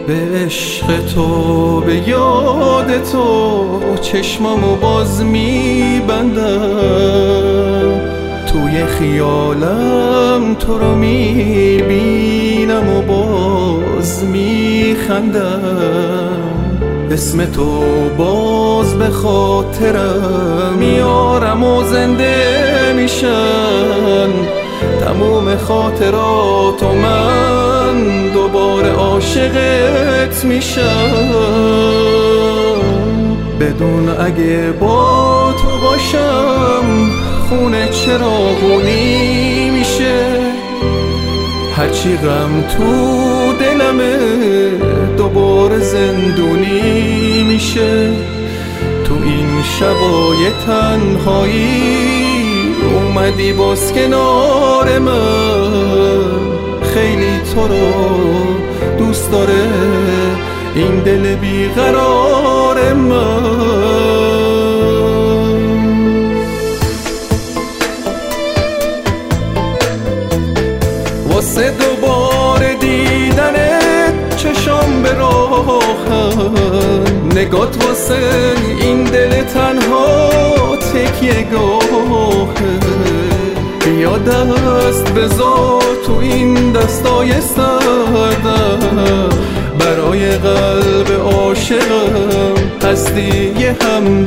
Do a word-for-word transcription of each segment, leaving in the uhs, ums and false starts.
به عشق تو، به یاد تو چشمامو باز میبندم. توی خیالم تو رو میبینم و باز میخندم. اسم تو باز به خاطرم میارم و زنده میشن. تموم خاطرات و من دوباره عاشقت میشم. بدون اگه با تو باشم خونه چراغونی میشه. هرچی غم تو دلمه دوباره زندونی میشه. تو این شبای تنهایی اومدی باز کنار من. خیلی تو رو دوست داره این دل بیقرار من. واسه دوباره دیدنت چشام به راهن. نگات واسه این دل تنها تکیه گاهه. بیا دست بذار تو این دستای سردم. برای قلب عاشقم هستی یه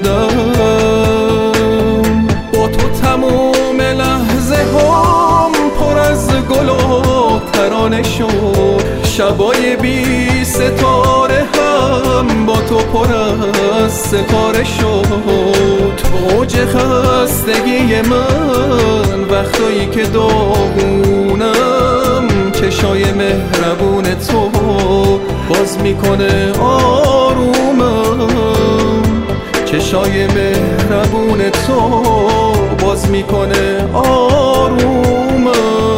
همدم. با تو تموم لحظه هم پر از گل و ترانه شد. شبای بی ستاره هم با تو پر از ستاره شد. اوج خستگی من وقتایی که داغونم چشای مهربون تو باز میکنه آرومم. چشای مهربون تو باز میکنه آرومم.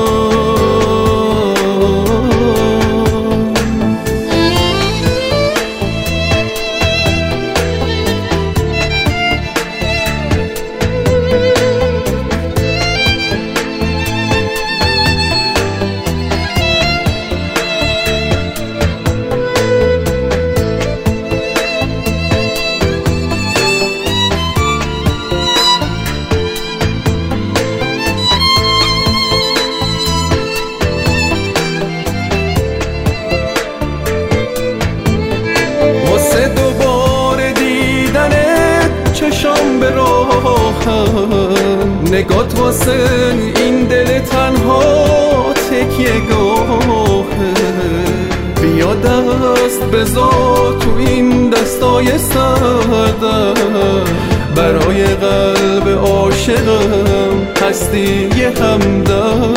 چشام به راهم. نگات واسه این دل تنها تکیه گاهه. بیا دست بذار تو این دستای سردم. برای قلب عاشقم هستی یه همدم.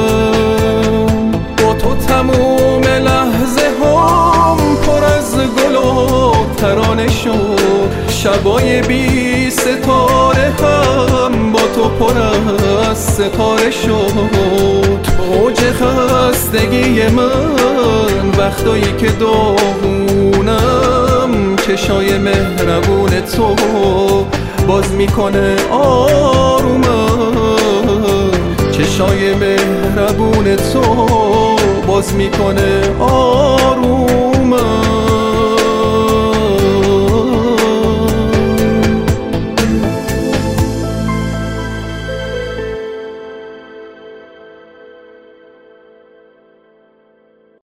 با تو تموم لحظه هم پر از گل و ترانه شد. شبای بی ستاره هم با تو پر از ستاره شد. اوج خستگی من وقتایی که داغونم چشای مهربون تو باز میکنه آرومم. چشای مهربون تو باز میکنه آرومم.